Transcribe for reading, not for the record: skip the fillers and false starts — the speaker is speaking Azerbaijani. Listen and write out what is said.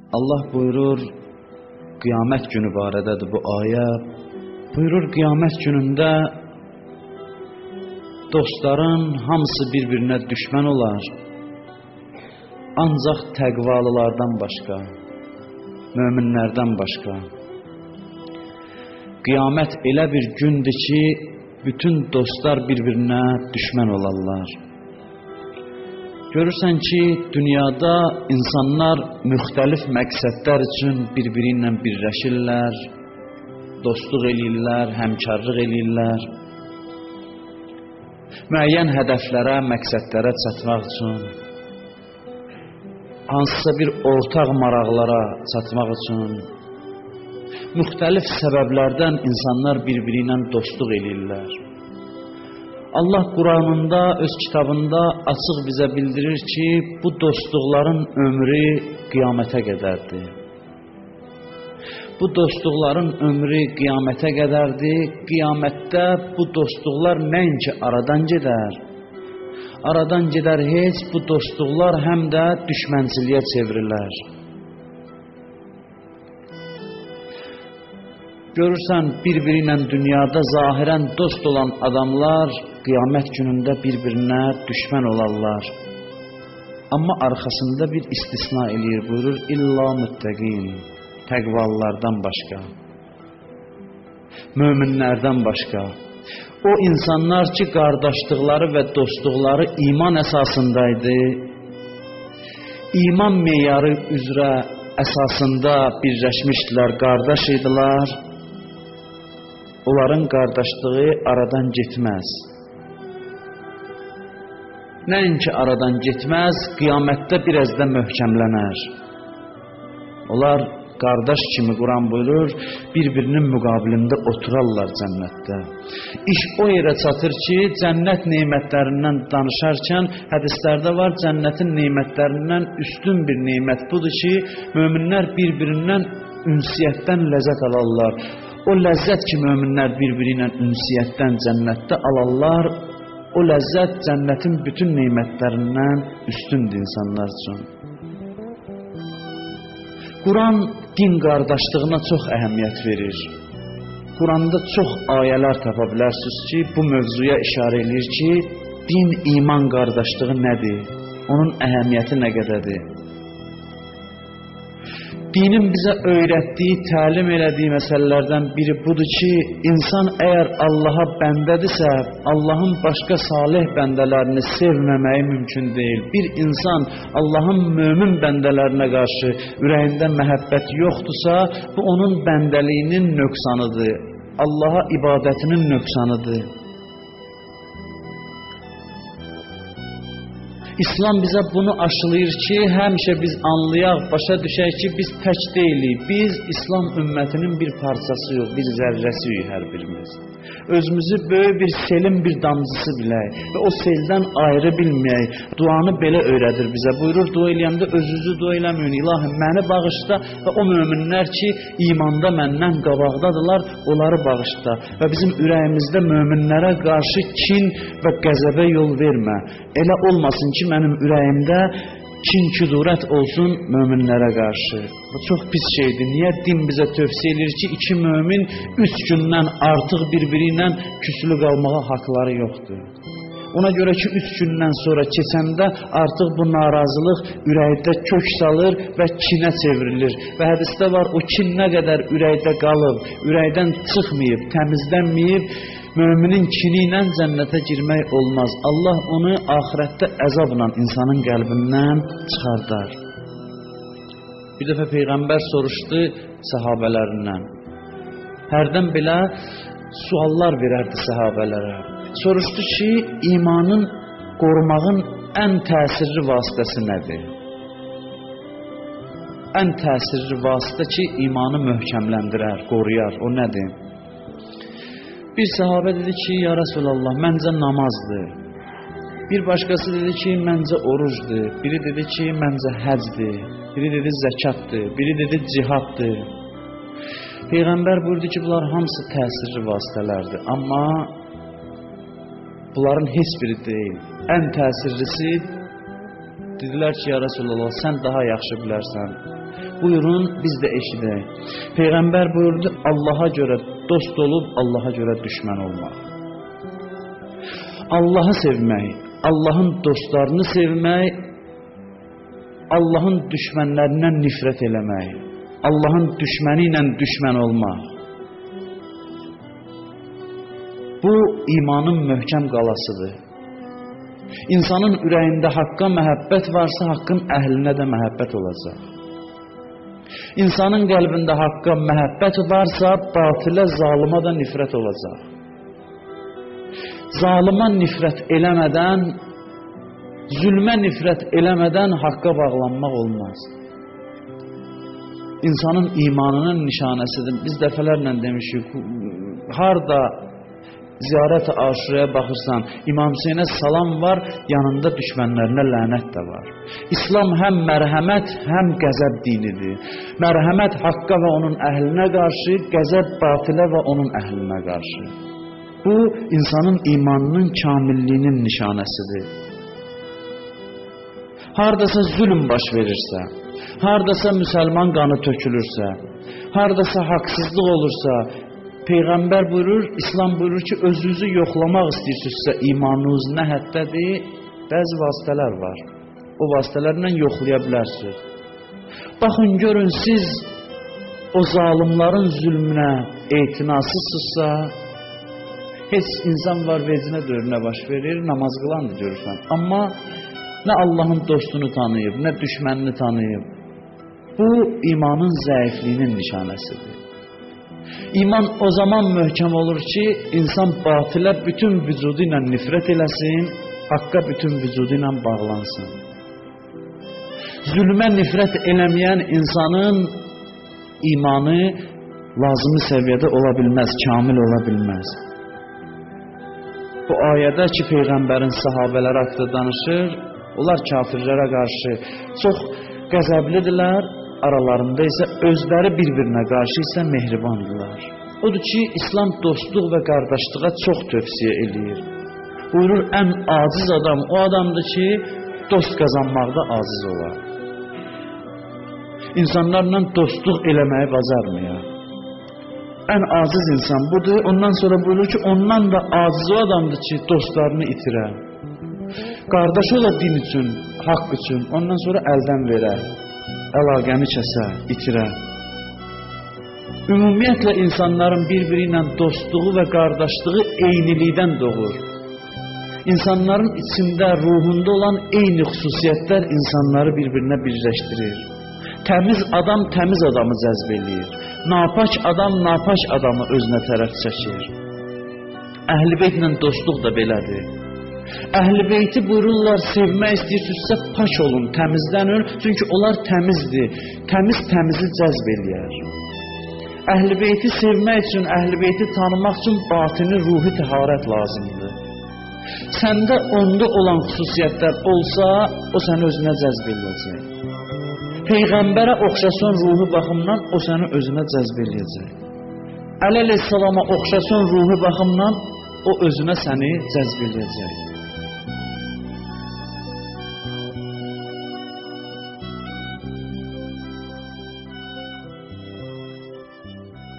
Allah buyurur, qiyamət günü barədədir bu ayə. Buyurur, qiyamət günündə dostların hamısı bir-birinə düşmən olar. Ancaq təqvalılardan başqa, möminlərdən başqa. Qiyamət elə bir gündür ki, bütün dostlar bir-birinə düşmən olarlar. Görürsən ki, dünyada insanlar müxtəlif məqsədlər üçün bir-biri ilə birləşirlər, dostluq eləyirlər, həmkarlıq eləyirlər. Müəyyən hədəflərə, məqsədlərə çatmaq üçün, hansısa bir ortaq maraqlara çatmaq üçün, müxtəlif səbəblərdən insanlar bir-biri ilə dostluq eləyirlər. Allah Quranında, öz kitabında açıq bizə bildirir ki, bu dostluqların ömrü qiyamətə qədərdir. Bu dostluqların ömrü qiyamətə qədərdir. Qiyamətdə bu dostluqlar nəinki aradan gedər. Aradan gedər heç, bu dostluqlar həm də düşmənçiliyə çevrilər. Görürsən, bir-biri ilə dünyada zahirən dost olan adamlar qiyamət günündə bir-birinə düşmən olarlar. Amma arxasında bir istisna eləyir, buyurur, İlla müttəqin, təqvalılardan başqa, möminlərdən başqa. O insanlar ki, qardaşlıqları və dostluqları iman əsasındaydı, iman meyarı üzrə əsasında birləşmişdilər, qardaş idilər, onların qardaşlığı aradan getməz. Nəinki aradan getməz, qiyamətdə biraz da möhkəmlənər. Onlar qardaş kimi Quran buyurur, bir-birinin müqabilində oturarlar cənnətdə. İş o yerə çatır ki, cənnət nemətlərindən danışarkən hədislərdə var, cənnətin nemətlərindən üstün bir nemət budur ki, möminlər bir-birindən ünsiyyətdən ləzzət alarlar. O ləzzət ki, möminlər bir-biri ilə ünsiyyətdən cənnətdə alarlar, o ləzzət cənnətin bütün nemətlərindən üstündür insanlar üçün. Quran din qardaşlığına çox əhəmiyyət verir. Quranda çox ayələr tapa bilərsiniz ki, bu mövzuya işarə edir ki, din, iman qardaşlığı nədir? Onun əhəmiyyəti nə qədərdir? Dinin bizə öyrətdiyi, təlim elədiyi məsələlərdən biri budur ki, insan əgər Allaha bəndədirsə, Allahın başqa salih bəndələrini sevməməyi mümkün deyil. Bir insan Allahın mömin bəndələrinə qarşı ürəyində məhəbbət yoxdursa, bu onun bəndəliyinin nöqsanıdır, Allaha ibadətinin nöqsanıdır. İslam bizə bunu aşılayır ki, həmişə biz anlayaq, başa düşək ki, biz tək deyilik. Biz İslam ümmətinin bir parçasıyıq, bir zərrəsiyik hər birimiz. Özümüzü böyük bir selin bir damcısı bilək və o seldən ayrı bilməyək. Duanı belə öyrədir bizə. Buyurur, dua eləyəndə özünüzü dua eləməyin. İlahim, məni bağışla və o möminlər ki, imanda məndən qabaqdadılar, onları bağışla. Və bizim ürəyimizdə möminlərə qarşı kin və qəzəbə yol vermə. Elə olmasın ki, mənim ürəyimdə kin-küdurət olsun möminlərə qarşı. Bu çox pis şeydir. Niyə din bizə tövsiyə edir ki, iki mömin 3 gündən artıq bir-biri ilə küslü qalmağa haqları yoxdur. Ona görə ki, 3 gündən sonra keçəndə artıq bu narazılıq ürəkdə kök salır və kinə çevrilir. Və hədisdə var, o kin nə qədər ürəkdə qalıb, ürəkdən çıxmayıb, təmizlənməyib, müminin kini ilə cənnətə girmək olmaz. Allah onu axirətdə əzabla insanın qəlbindən çıxardar. Bir dəfə Peyğəmbər soruşdu səhabələrindən. Hərdən belə suallar verərdi səhabələrə. Soruşdu ki, imanın qorumağın ən təsirli vasitəsi nədir? Ən təsirli vasitə ki, imanı möhkəmləndirər, qoruyar. O nədir? Bir sahabə dedi ki, ya Rasulallah, məncə namazdır. Bir başqası dedi ki, məncə orucdur. Biri dedi ki, məncə həcdir. Biri dedi zəkatdır. Biri dedi cihaddır. Peyğəmbər buyurdu ki, bunlar hamısı təsirli vasitələrdir. Amma bunların heç biri deyil. Ən təsirlisi dedilər ki, ya Rasulallah, sən daha yaxşı bilərsən. Buyurun, biz də eşidək. Peyğəmbər buyurdu, Allaha görə dost olub, Allaha görə düşmən olmaq. Allahı sevmək, Allahın dostlarını sevmək, Allahın düşmənlərindən nifrət eləmək, Allahın düşməni ilə düşmən olmaq. Bu, imanın möhkəm qalasıdır. İnsanın ürəyində haqqa məhəbbət varsa, haqqın əhlinə də məhəbbət olacaq. İnsanın qəlbində haqqa məhəbbət varsa, batilə, zalıma da nifrət olacaq. Zalıma nifrət eləmədən, zülmə nifrət eləmədən haqqa bağlanmaq olmaz. İnsanın imanının nişanəsidir. Biz dəfələrlə demişik, harada ziyarət-i aşuraya baxırsan, İmam Hüseynə salam var, yanında düşmənlərinə lənət də var. İslam həm mərhəmət, həm qəzəb dinidir. Mərhəmət haqqa və onun əhlinə qarşı, qəzəb batilə və onun əhlinə qarşı. Bu, insanın imanının kamilliyinin nişanəsidir. Hardasa zülm baş verirsə, hardasa müsəlman qanı tökülürsə, hardasa haqsızlıq olursa, Peyğəmbər buyurur, İslam buyurur ki, özünüzü yoxlamaq istəyirsinizsə, imanınız nə həddədir? Bəzi vasitələr var. O vasitələrlə yoxlaya bilərsiniz. Baxın, görün, siz o zalimların zülmünə etinasızsınızsa, heç insan var vecinə dörünə baş verir, namaz qılandır görürsən. Amma nə Allahın dostunu tanıyıb, nə düşmənini tanıyıb. Bu, imanın zəifliyinin nişanəsidir. İman o zaman möhkəm olur ki, insan batilə bütün vücudu ilə nifrət eləsin, haqqa bütün vücudu ilə bağlansın. Zülmə nifrət eləməyən insanın imanı lazımi səviyyədə ola bilməz, kamil ola bilməz. Bu ayədə ki, Peyğəmbərin sahabələri haqqında danışır, onlar kafirlərə qarşı çox qəzəblidirlər, aralarında isə özləri bir-birinə qarşı isə mehribandırlar. Odur ki, İslam dostluq və qardaşlığa çox tövsiyə eləyir. Buyurur, ən aciz adam o adamdır ki, dost qazanmaqda aciz olar. İnsanlarla dostluq eləməyi bacarmıyor. Ən aciz insan budur. Ondan sonra buyurur ki, ondan da aciz o adamdır ki, dostlarını itirər. Qardaş ola din üçün, haqq üçün, ondan sonra əldən verər. Əlaqəni kəsə, itirər. Ümumiyyətlə insanların bir-biri ilə dostluğu və qardaşlığı eynilikdən doğur. İnsanların içində, ruhunda olan eyni xüsusiyyətlər insanları bir-birinə birləşdirir. Təmiz adam təmiz adamı cəzb eləyir. Napaç adam napaç adamı özünə tərəf çəkir. Əhl-i Beytlə dostluq da belədir. Əhl-i Beyti buyururlar, sevmək istəyirsinizsə paç olun, təmizlənin, çünki onlar təmizdir. Təmiz təmizi cəzb eləyər. Əhl-i Beyti sevmək üçün, Əhl-i Beyti tanımaq üçün batini, ruhi təharət lazımdır. Səndə onda olan xüsusiyyətlər olsa, o səni özünə cəzb eləyəcək. Peyğəmbərə oxşasan ruhi baxımdan, o səni özünə cəzb eləyəcək. Əli əleyhissalama oxşasan ruhi baxımdan, o özünə səni cəzb eləyəcək.